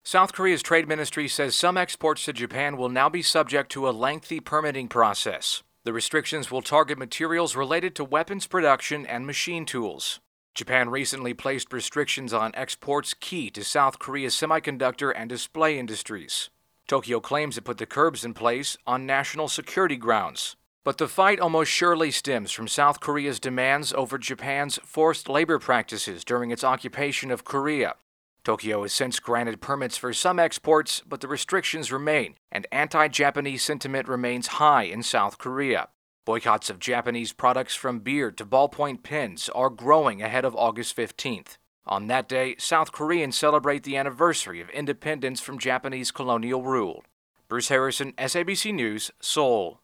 South Korea's trade ministry says some exports to Japan will now be subject to a lengthy permitting process. The restrictions will target materials related to weapons production and machine tools. Japan recently placed restrictions on exports key to South Korea's semiconductor and display industries. Tokyo claims it put the curbs in place on national security grounds. But the fight almost surely stems from South Korea's demands over Japan's forced labor practices during its occupation of Korea. Tokyo has since granted permits for some exports, but the restrictions remain, and anti-Japanese sentiment remains high in South Korea. Boycotts of Japanese products from beer to ballpoint pens are growing ahead of August 15th. On that day, South Koreans celebrate the anniversary of independence from Japanese colonial rule. Bruce Harrison, SABC News, Seoul.